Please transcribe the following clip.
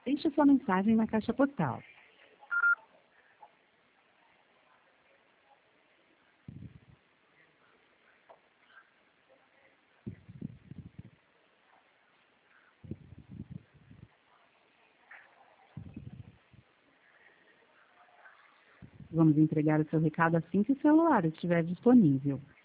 Deixe sua mensagem na caixa postal. Vamos entregar o seu recado assim que o celular estiver disponível.